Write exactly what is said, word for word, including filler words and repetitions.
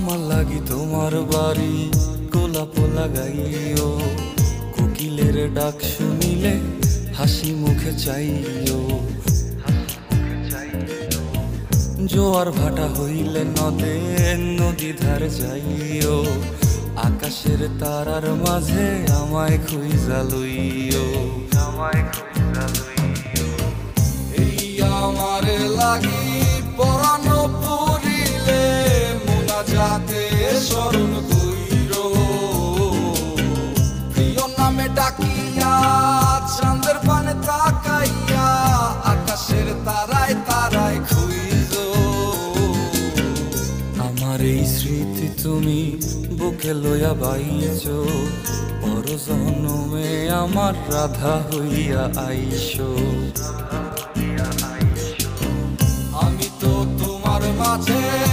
আমার লাগি তোমার বাড়ি গোলাপ লাগাইও, কোকিলের ডাক শুনিলে হাসি মুখে চাইও। জোয়ার ভাটা হইলে নদে নদী ধার যাইও, আকাশের তারার মাঝে আমায় খুঁজা লইও, আমায় খুঁজা লইও। এই আমার লাগি পরানো পুরিলে মুনাজাতে স্মরণ কইরো, প্রিয় নামে ডাকিয়া চাঁদের পানে তাকাইয়া আকাশের তারায় তারায় খুঁজো। আমার এই স্মৃতি তুমি বুকে লইয়া বাইছো, পর জন্মে আমার রাধা হইয়া আইসো। আমি তো তোমার মাঝে